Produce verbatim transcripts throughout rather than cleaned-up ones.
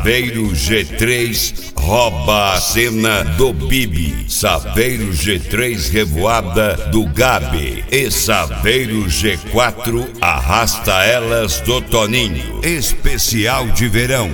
Saveiro G três rouba a cena do Bibi. Saveiro G três revoada do Gabi. E Saveiro G quatro arrasta elas do Toninho. Especial de verão.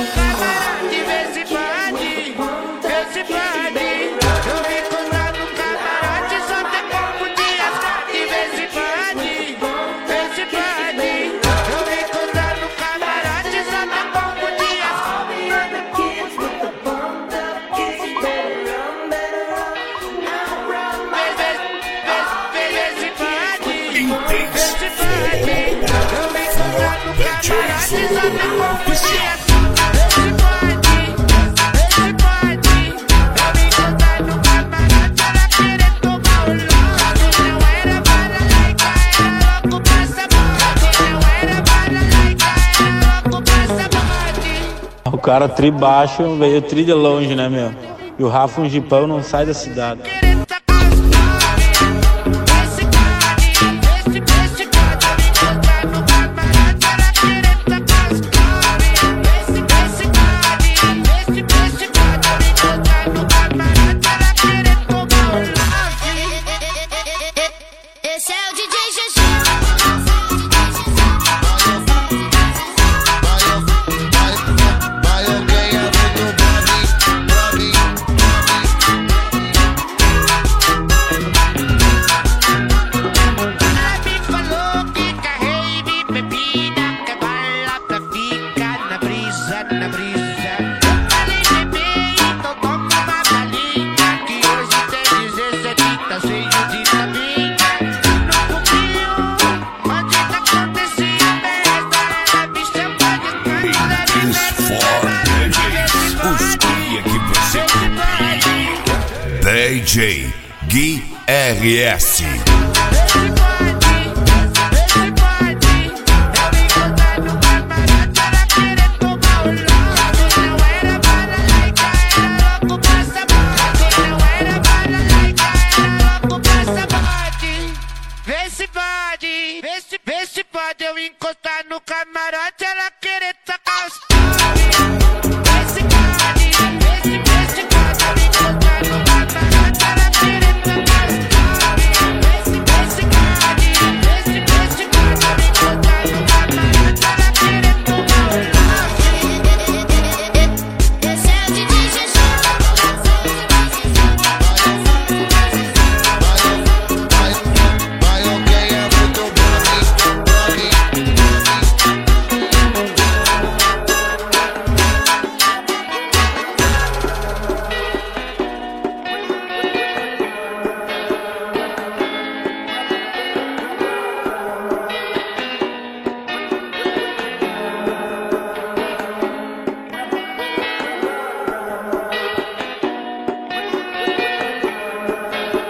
O cara tri baixo veio tri de longe, né, meu? E o Rafa, um jipão, não sai da cidade. Esse é o D J G G. D J Gui R S. Vê se pode, vê se, vê se pode eu encostar no camarote, ela querer tacar os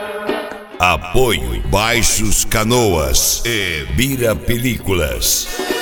Apoio Baixos Canoas e Bira Películas.